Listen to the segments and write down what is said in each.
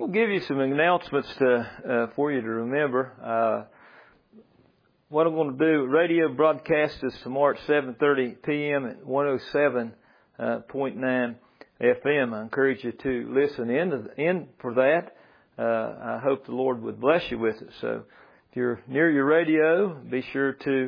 We'll give you some announcements for you to remember. What I'm going to do, radio broadcast is tomorrow at 7:30 p.m. at 107.9 FM. I encourage you to listen in for that. I hope the Lord would bless you with it. So if you're near your radio, be sure to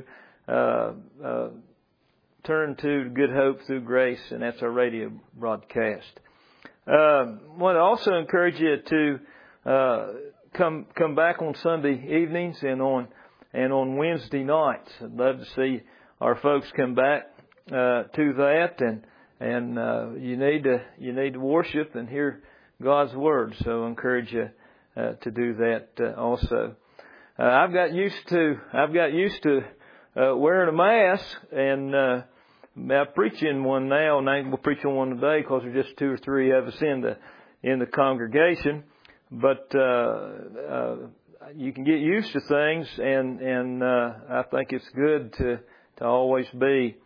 turn to Good Hope Through Grace, and that's our radio broadcast. I want to also encourage you to come back on Sunday evenings and on Wednesday nights. I'd love to see our folks come back to that, and you need to worship and hear God's Word. So I encourage you to do that also. I've got used to wearing a mask, and I'm preaching one now, and I ain't going to preach on one today because there's just 2 or 3 of us in the congregation. But you can get used to things, and I think it's good to always be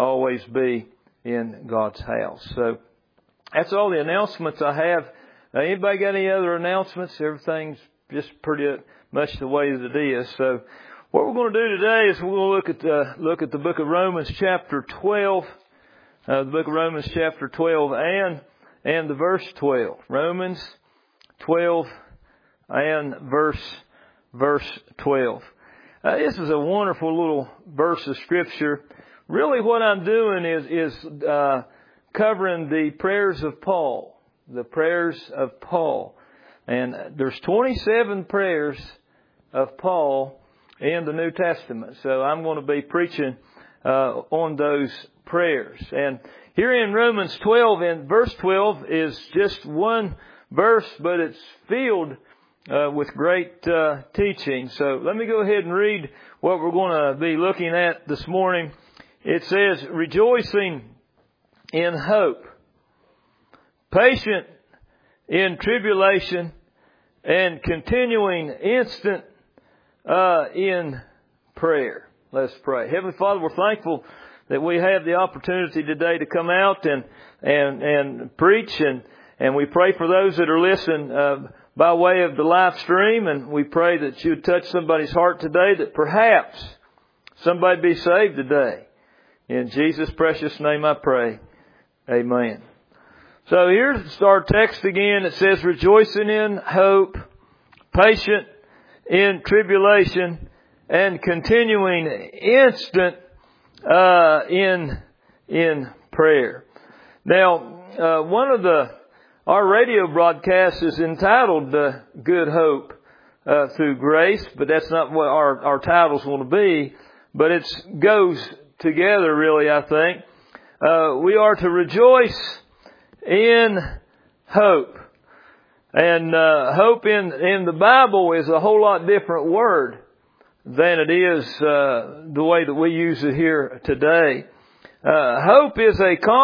in God's house. So that's all the announcements I have. Anybody got any other announcements? Everything's just pretty much the way that it is. So what we're going to do today is we're going to look at the book of Romans chapter 12, the book of Romans chapter 12 and the verse 12. Romans 12 and verse 12. This is a wonderful little verse of Scripture. Really what I'm doing is covering the prayers of Paul. The prayers of Paul. And there's 27 prayers of Paul in the New Testament. So I'm going to be preaching on those prayers. And here in Romans 12, and verse 12 is just one verse, but it's filled with great teaching. So let me go ahead and read what we're going to be looking at this morning. It says, rejoicing in hope, patient in tribulation, and continuing instant in prayer. Let's pray. Heavenly Father, we're thankful that we have the opportunity today to come out and preach, and we pray for those that are listening by way of the live stream, and we pray that you would touch somebody's heart today, that perhaps somebody be saved today. In Jesus' precious name I pray. Amen. So here's our text again. It says, rejoicing in hope, patient in tribulation, and continuing instant in prayer. Now, one of our radio broadcasts is entitled Good Hope Through Grace, but that's not what our title's going to be. But it goes together, really, I think. We are to rejoice in hope. And hope in the Bible is a whole lot different word than it is the way that we use it here today. Hope in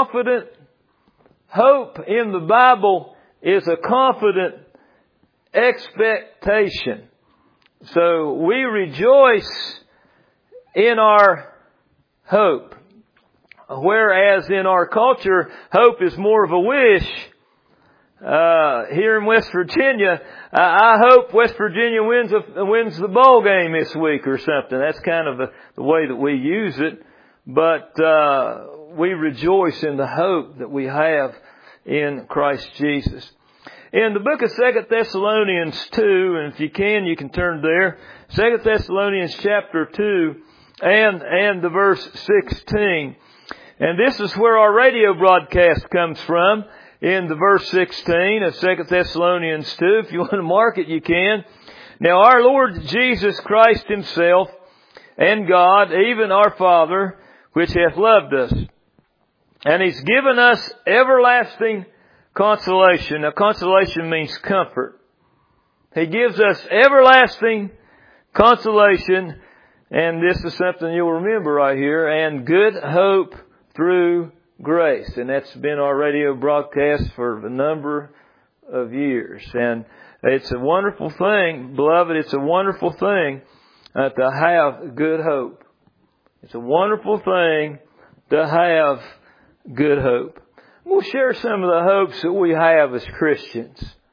the Bible is a confident expectation. So we rejoice in our hope. Whereas in our culture, hope is more of a wish. Here in West Virginia, I hope West Virginia wins the ball game this week or something. That's kind of the way that we use it. But we rejoice in the hope that we have in Christ Jesus. In the book of 2 Thessalonians 2, and if you can turn there. 2 Thessalonians chapter 2 and the verse 16. And this is where our radio broadcast comes from, in the verse 16 of 2 Thessalonians 2. If you want to mark it, you can. Now our Lord Jesus Christ Himself and God, even our Father, which hath loved us, and He's given us everlasting consolation. Now consolation means comfort. He gives us everlasting consolation, and this is something you'll remember right here, and good hope through grace. And that's been our radio broadcast for a number of years. And it's a wonderful thing, beloved, it's a wonderful thing to have good hope. It's a wonderful thing to have good hope. We'll share some of the hopes that we have as Christians.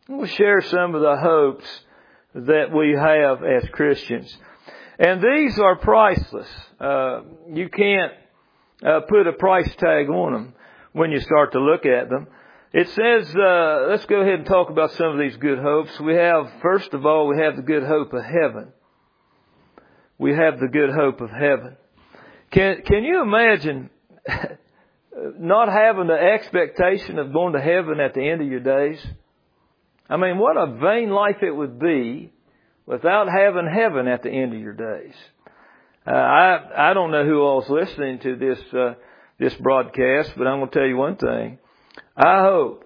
We'll share some of the hopes that we have as Christians. And these are priceless. You can't put a price tag on them when you start to look at them. It says, let's go ahead and talk about some of these good hopes. We have, first of all, we have the good hope of heaven. We have the good hope of heaven. Can you imagine not having the expectation of going to heaven at the end of your days? I mean, what a vain life it would be without having heaven at the end of your days. I don't know who all's listening to this broadcast, but I'm going to tell you one thing. I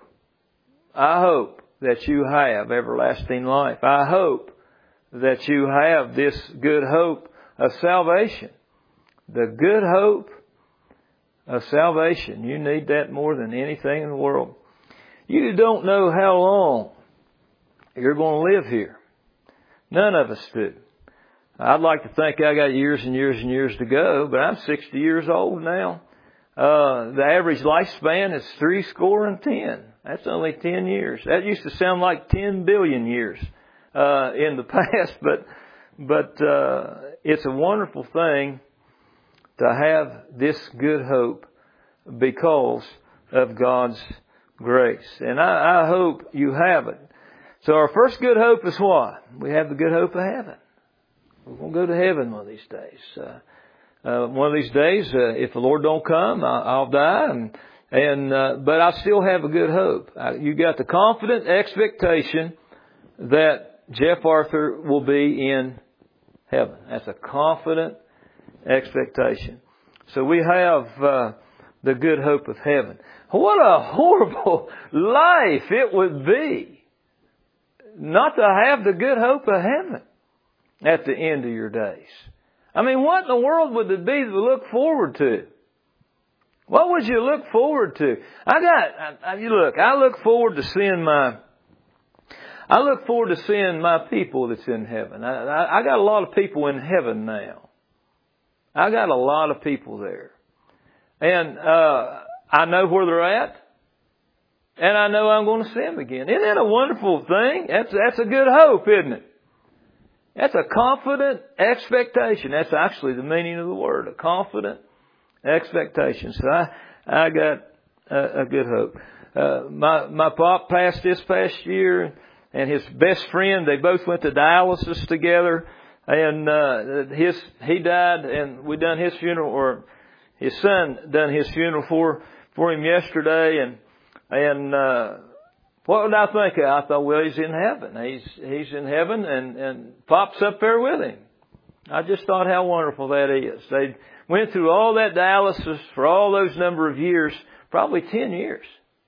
hope that you have everlasting life. I hope that you have this good hope of salvation. The good hope of salvation. You need that more than anything in the world. You don't know how long you're going to live here. None of us do. I'd like to think I got years and years and years to go, but I'm 60 years old now. The average lifespan is 70. That's only 10 years. That used to sound like 10 billion years in the past, but it's a wonderful thing to have this good hope because of God's grace. And I hope you have it. So our first good hope is what? We have the good hope of heaven. We're going to go to heaven one of these days. One of these days, if the Lord don't come, I'll die. But I still have a good hope. You got the confident expectation that Jeff Arthur will be in heaven. That's a confident expectation. So we have the good hope of heaven. What a horrible life it would be not to have the good hope of heaven at the end of your days. I mean, what in the world would it be to look forward to? What would you look forward to? I look forward to seeing my people that's in heaven. I got a lot of people in heaven now. I got a lot of people there. And I know where they're at. And I know I'm going to see them again. Isn't that a wonderful thing? That's a good hope, isn't it? That's a confident expectation. That's actually the meaning of the word, a confident expectation. So I got a good hope. My pop passed this past year, and his best friend, they both went to dialysis together, and he died, and we done his funeral, or his son done his funeral for him yesterday, and what would I think? I thought, well, he's in heaven. He's in heaven, and Pop's up there with him. I just thought how wonderful that is. They went through all that dialysis for all those number of years, probably 10 years.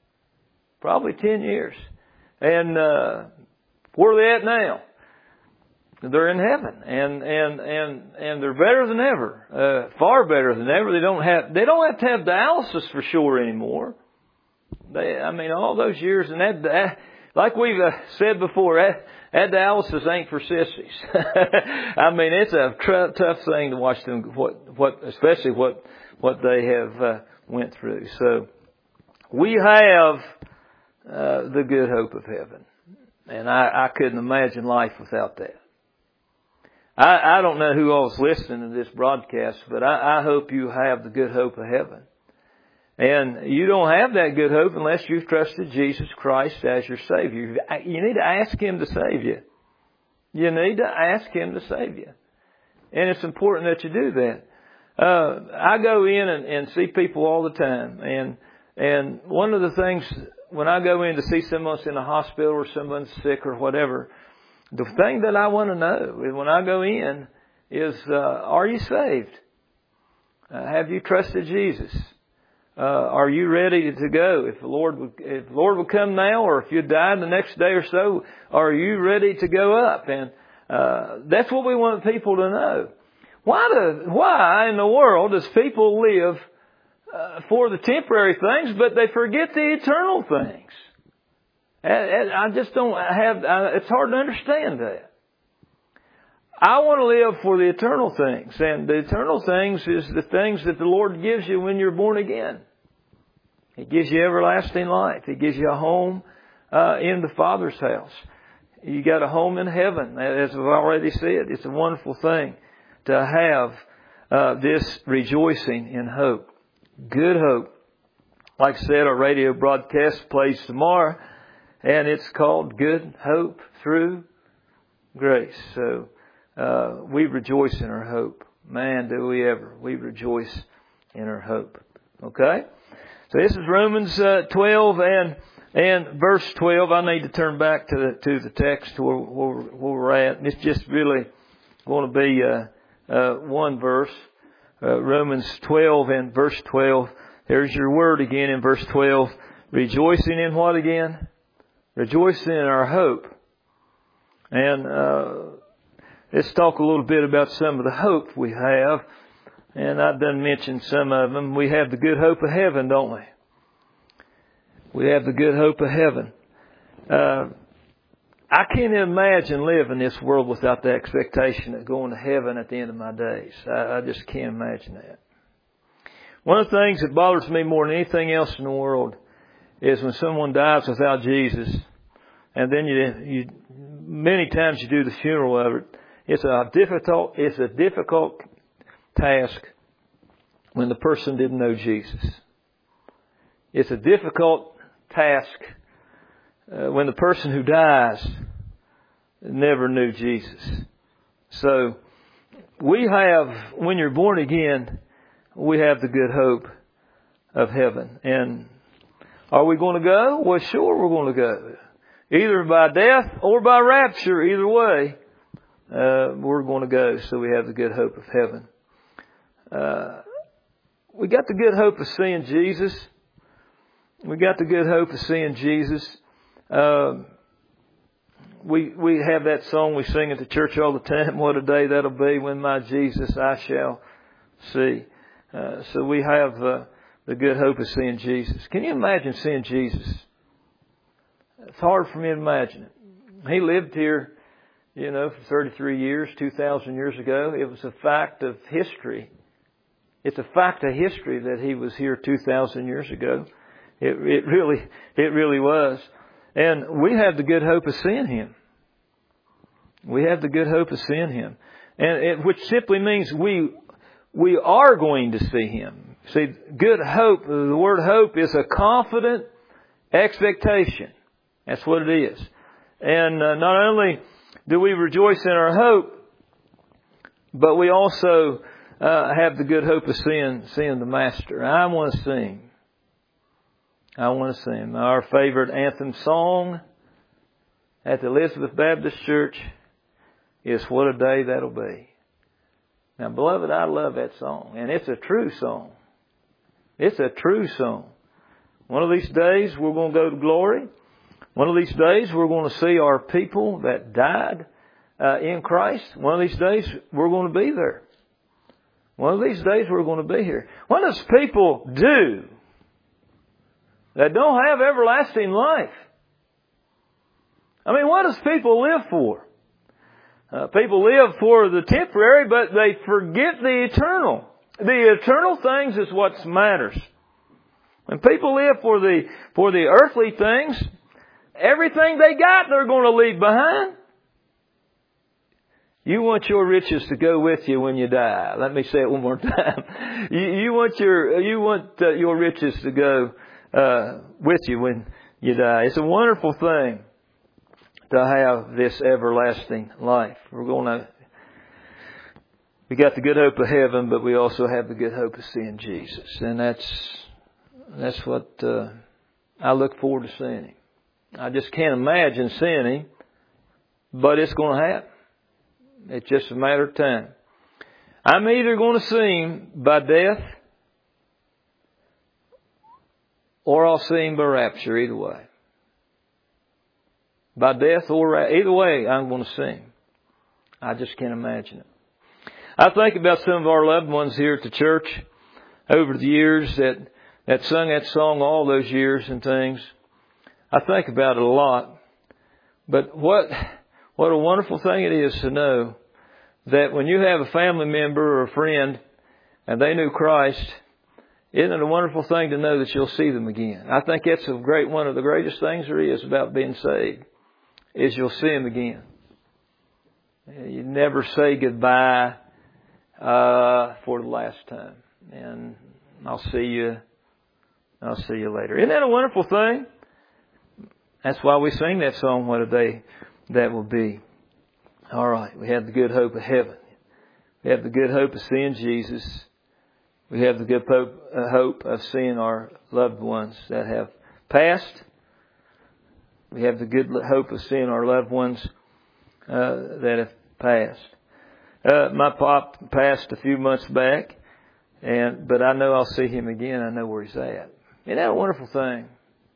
And where are they at now? They're in heaven, and they're better than ever, far better than ever. They don't have to have dialysis for sure anymore. All those years, and that like we've said before, that dialysis ain't for sissies. It's a tough thing to watch them, especially what they have went through. So we have the good hope of heaven, and I couldn't imagine life without that. I don't know who all's listening to this broadcast, but I hope you have the good hope of heaven. And you don't have that good hope unless you've trusted Jesus Christ as your Savior. You need to ask Him to save you. You need to ask Him to save you. And it's important that you do that. I go in and see people all the time. And one of the things, when I go in to see someone that's in a hospital or someone's sick or whatever, the thing that I want to know when I go in is, are you saved? Have you trusted Jesus? Are you ready to go? If the Lord would come now, or if you died the next day or so, are you ready to go up? And that's what we want people to know. Why in the world does people live for the temporary things, but they forget the eternal things? I just don't have. It's hard to understand that. I want to live for the eternal things. And the eternal things is the things that the Lord gives you when you're born again. He gives you everlasting life. He gives you a home in the Father's house. You got a home in heaven. As I've already said, it's a wonderful thing to have this rejoicing in hope. Good hope. Like I said, our radio broadcast plays tomorrow, and it's called Good Hope Through Grace. So we rejoice in our hope. Man, do we ever. We rejoice in our hope. Okay? So this is Romans 12 and verse 12. I need to turn back to the text where we're at. It's just really going to be one verse. Romans 12 and verse 12. There's your word again in verse 12. Rejoicing in what again? Rejoicing in our hope. And let's talk a little bit about some of the hope we have. And I've done mention some of them. We have the good hope of heaven, don't we? We have the good hope of heaven. I can't imagine living this world without the expectation of going to heaven at the end of my days. I just can't imagine that. One of the things that bothers me more than anything else in the world is when someone dies without Jesus, and then you many times you do the funeral of it. It's a difficult task when the person didn't know Jesus. It's a difficult task when the person who dies never knew Jesus. So we have, when you're born again, we have the good hope of heaven. And are we going to go? Well, sure we're going to go. Either by death or by rapture, either way, we're going to go. So we have the good hope of heaven. We got the good hope of seeing Jesus. We got the good hope of seeing Jesus. We have that song we sing at the church all the time. What a day that'll be when my Jesus I shall see. So we have the good hope of seeing Jesus. Can you imagine seeing Jesus? It's hard for me to imagine it. He lived here, for 33 years, 2,000 years ago. It was a fact of history. It's a fact of history that He was here 2,000 years ago. It really was. And we have the good hope of seeing Him. We have the good hope of seeing Him. And which simply means we are going to see Him. See, good hope, the word hope is a confident expectation. That's what it is. And not only do we rejoice in our hope, but we also have the good hope of seeing the Master. I want to sing. I want to sing. Our favorite anthem song at the Elizabeth Baptist Church is What a Day That'll Be. Now, beloved, I love that song. And it's a true song. It's a true song. One of these days we're going to go to glory. One of these days we're going to see our people that died in Christ. One of these days we're going to be there. One of these days we're going to be here. What does people do that don't have everlasting life? I mean, what does people live for? People live for the temporary, but they forget the eternal. The eternal things is what matters. When people live for the earthly things, everything they got they're going to leave behind. You want your riches to go with you when you die. Let me say it one more time. You want your riches to go with you when you die. It's a wonderful thing to have this everlasting life. We got the good hope of heaven, but we also have the good hope of seeing Jesus. And that's what I look forward to seeing Him. I just can't imagine seeing Him, but it's going to happen. It's just a matter of time. I'm either going to see Him by death or I'll see Him by rapture, either way. By death or either way, I'm going to see Him. I just can't imagine it. I think about some of our loved ones here at the church over the years that sung that song all those years and things. I think about it a lot. But what a wonderful thing it is to know that when you have a family member or a friend and they knew Christ Isn't it a wonderful thing to know that you'll see them again? I think that's one of the greatest things there is about being saved, is you'll see them again. You never say goodbye for the last time. And I'll see you later. Isn't that a wonderful thing? That's why we sing that song, What a Day That Will Be. All right, we have the good hope of heaven. We have the good hope of seeing Jesus. We have the good hope of seeing our loved ones that have passed. We have the good hope of seeing our loved ones that have passed. My pop passed a few months back, but I know I'll see him again. I know where he's at. Isn't that a wonderful thing?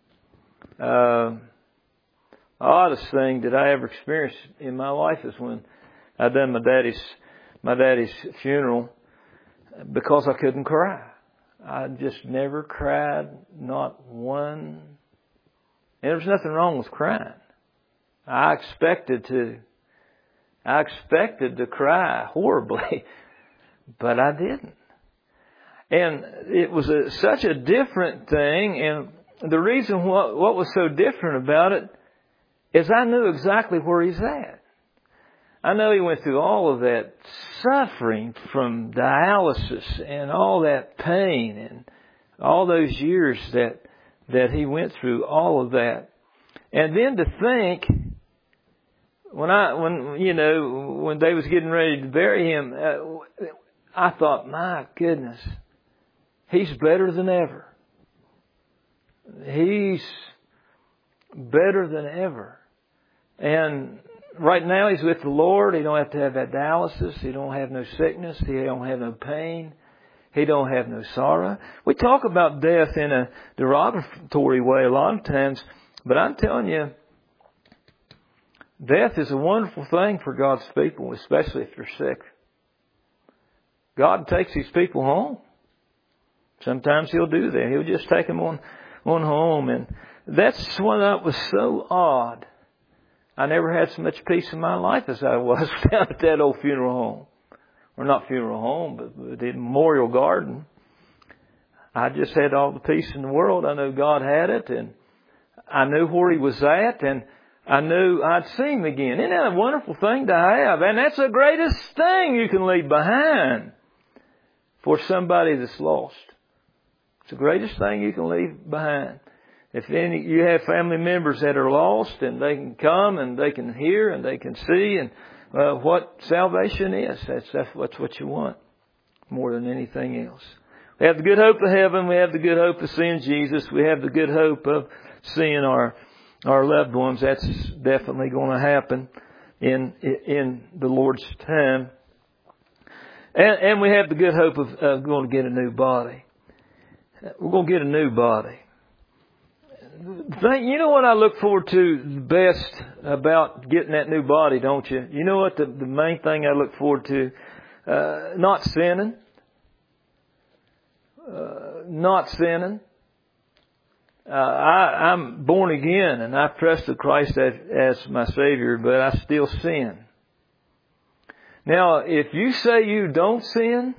Oddest thing that I ever experienced in my life is when I done my daddy's funeral, because I couldn't cry. I just never cried, not one. And there was nothing wrong with crying. I expected to cry horribly, but I didn't. And it was such a different thing, and the reason what was so different about it is I knew exactly where he's at. I know he went through all of that suffering from dialysis and all that pain and all those years that he went through all of that. And then to think, when they was getting ready to bury him, I thought, my goodness, he's better than ever. He's better than ever. And right now he's with the Lord. He don't have to have that dialysis. He don't have no sickness. He don't have no pain. He don't have no sorrow. We talk about death in a derogatory way a lot of times, but I'm telling you, death is a wonderful thing for God's people, especially if they're sick. God takes His people home. Sometimes He'll do that. He'll just take them on home. And that's what that was so odd. I never had so much peace in my life as I was down at that old funeral home. Or not funeral home, but the memorial garden. I just had all the peace in the world. I know God had it, and I knew where He was at, and I knew I'd see Him again. Isn't that a wonderful thing to have? And that's the greatest thing you can leave behind for somebody that's lost. It's the greatest thing you can leave behind. If you have family members that are lost, and they can come and they can hear and they can see and what salvation is, that's what you want more than anything else. We have the good hope of heaven. We have the good hope of seeing Jesus. We have the good hope of seeing our loved ones. That's definitely going to happen in the Lord's time. And we have the good hope of going to get a new body. We're going to get a new body. You know what I look forward to the best about getting that new body, don't you? You know what the main thing I look forward to? Not sinning. Not sinning. I'm born again and I've trusted Christ as my Savior, but I still sin. Now, if you say you don't sin,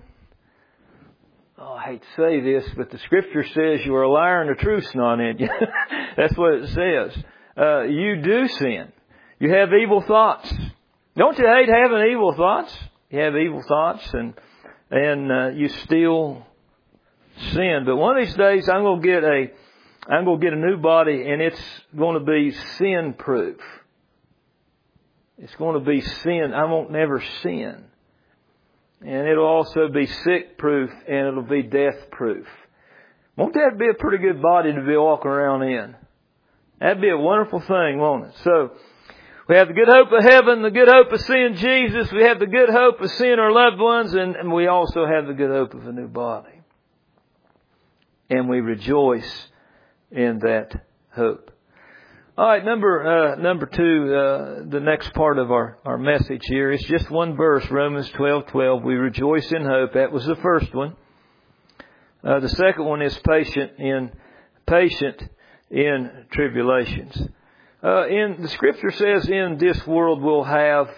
I hate to say this, but the Scripture says you are a liar and the truth's not in you. That's what it says. You do sin. You have evil thoughts. Don't you hate having evil thoughts? You have evil thoughts and you still sin. But one of these days I'm going to get a new body, and it's going to be sin proof. It's going to be sin. I won't never sin. And it'll also be sick proof, and it'll be death proof. Won't that be a pretty good body to be walking around in? That'd be a wonderful thing, won't it? So, we have the good hope of heaven, the good hope of seeing Jesus. We have the good hope of seeing our loved ones, and we also have the good hope of a new body. And we rejoice in that hope. All right, number two, the next part of our message here is just one verse, Romans 12:12. We rejoice in hope. That was the first one. The second one is patient in tribulations. In the Scripture says, in this world we'll have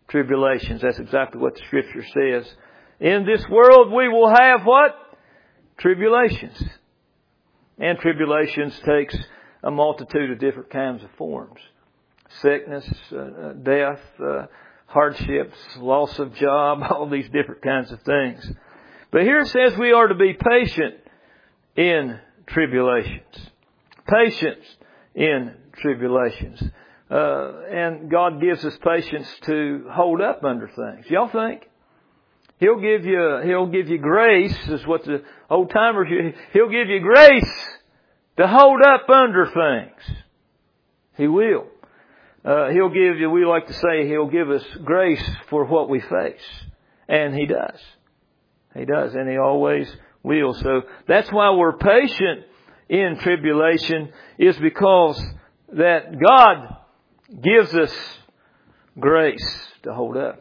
tribulations. That's exactly what the Scripture says. In this world we will have what? tribulations. And tribulations takes a multitude of different kinds of forms. Sickness, death, hardships, loss of job, all these different kinds of things. But here it says we are to be patient in tribulations. Patience in tribulations. And God gives us patience to hold up under things. Y'all think? He'll give you grace, is what the old timers, He'll give you grace to hold up under things. He will. He'll give you, we like to say, He'll give us grace for what we face. And He does. He does, and He always will. So that's why we're patient in tribulation, is because that God gives us grace to hold up.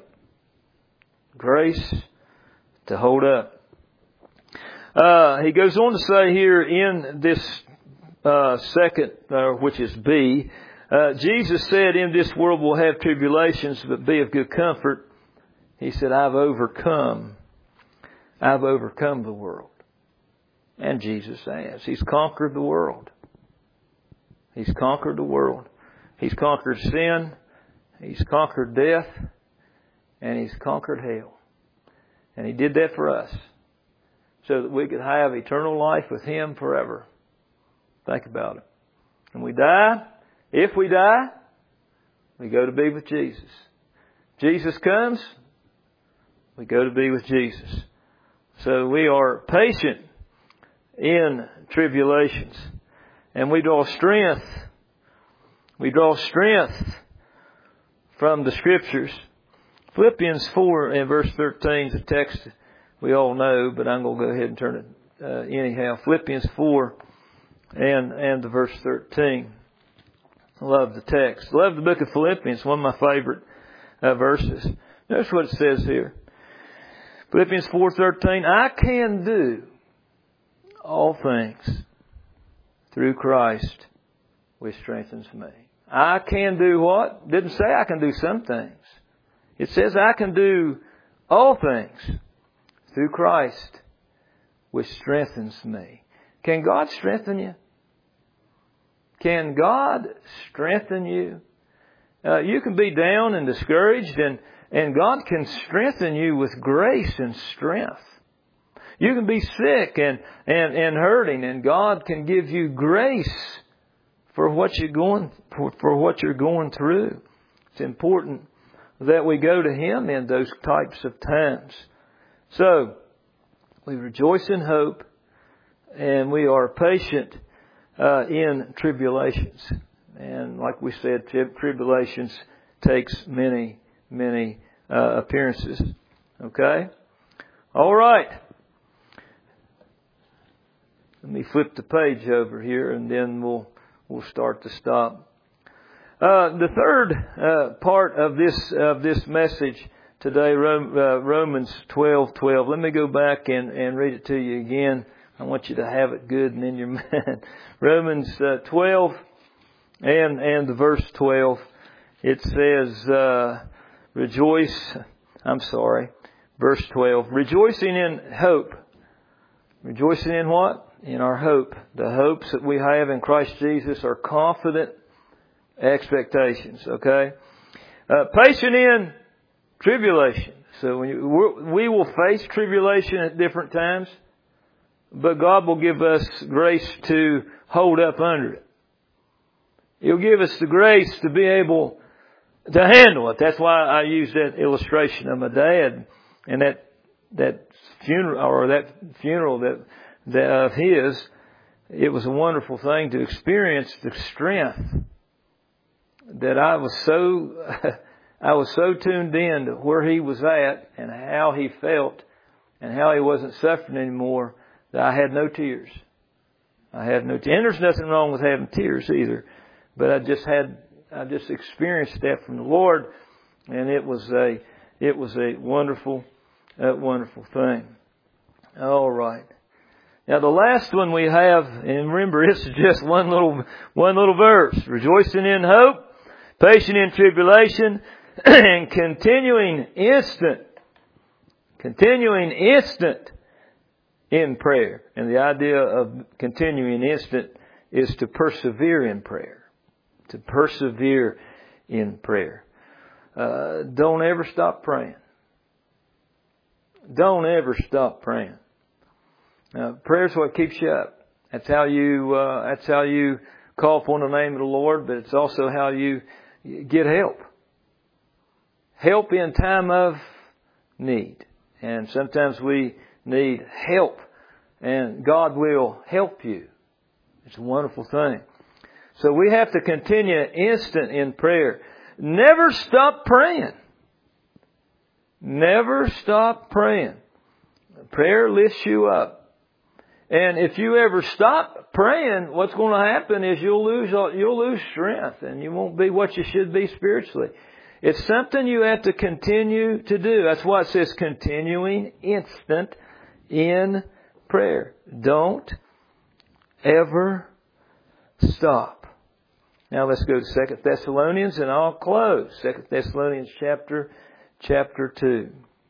Grace to hold up. He goes on to say here in this second, which is B, Jesus said, in this world we'll have tribulations, but be of good comfort. He said, I've overcome the world. And Jesus has. He's conquered the world. He's conquered the world. He's conquered sin. He's conquered death. And He's conquered hell. And He did that for us, so that we could have eternal life with Him forever. Think about it. When we die, if we die, we go to be with Jesus. Jesus comes, we go to be with Jesus. So we are patient in tribulations. And we draw strength. We draw strength from the Scriptures. Philippians 4 and verse 13 is a text we all know, but I'm going to go ahead and turn it anyhow. Philippians 4 and the verse 13. I love the text. I love the book of Philippians, one of my favorite verses. Notice what it says here. Philippians 4:13, I can do all things through Christ which strengthens me. I can do what? Didn't say I can do some things. It says I can do all things through Christ which strengthens me. Can God strengthen you? Can God strengthen you? You can be down and discouraged, and God can strengthen you with grace and strength. You can be sick and hurting, and God can give you grace for what you're going through. It's important that we go to Him in those types of times. So, we rejoice in hope, and we are patient in tribulations. And like we said, tribulations takes many appearances. Okay? All right. Let me flip the page over here, and then we'll start to stop. The third part of this message today, Romans 12:12. Let me go back and read it to you again. I want you to have it good and in your mind. Romans 12 and the verse 12. It says, verse 12. Rejoicing in hope. Rejoicing in what? In our hope. The hopes that we have in Christ Jesus are confident expectations. Okay? Patient in tribulation. So we will face tribulation at different times, but God will give us grace to hold up under it. He'll give us the grace to be able to handle it. That's why I used that illustration of my dad and that funeral that of his. It was a wonderful thing to experience the strength that I was so tuned in to where he was at and how he felt and how he wasn't suffering anymore that I had no tears. And there's nothing wrong with having tears either. But I just experienced that from the Lord, and it was a wonderful thing. All right. Now the last one we have, and remember, it's just one little verse. Rejoicing in hope, patient in tribulation, and continuing instant in prayer. And the idea of continuing instant is to persevere in prayer. To persevere in prayer. Don't ever stop praying. Don't ever stop praying. Prayer is what keeps you up. That's how you call upon the name of the Lord, but it's also how you get help. Help in time of need. And sometimes we need help, and God will help you. It's a wonderful thing. So we have to continue instant in prayer. Never stop praying. Never stop praying. Prayer lifts you up. And if you ever stop praying, what's going to happen is you'll lose strength, and you won't be what you should be spiritually. It's something you have to continue to do. That's why it says continuing instant in prayer. Don't ever stop. Now let's go to 2 Thessalonians, and I'll close. 2 Thessalonians chapter 2.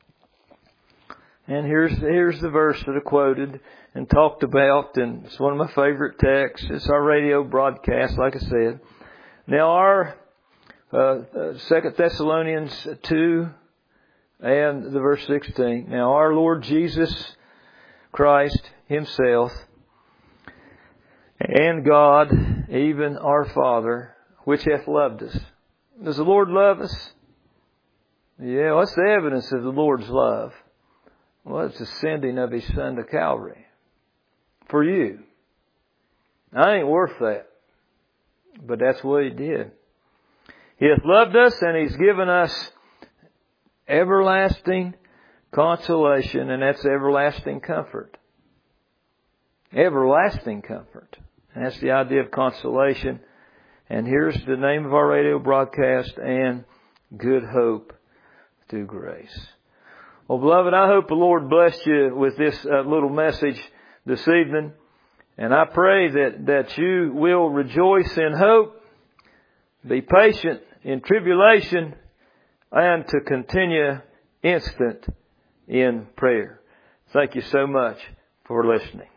And here's the verse that I quoted and talked about, and it's one of my favorite texts. It's our radio broadcast, like I said. Now our 2 Thessalonians 2 and the verse 16. Now our Lord Jesus Christ Himself and God, even our Father, which hath loved us. Does the Lord love us? Yeah, what's the evidence of the Lord's love? Well, it's the sending of His Son to Calvary. For you. I ain't worth that. But that's what He did. He hath loved us, and He's given us everlasting consolation, and that's everlasting comfort. Everlasting comfort. And that's the idea of consolation. And here's the name of our radio broadcast, and good hope through grace. Well, beloved, I hope the Lord blessed you with this little message this evening. And I pray that you will rejoice in hope, be patient in tribulation, and to continue instant in prayer. Thank you so much for listening.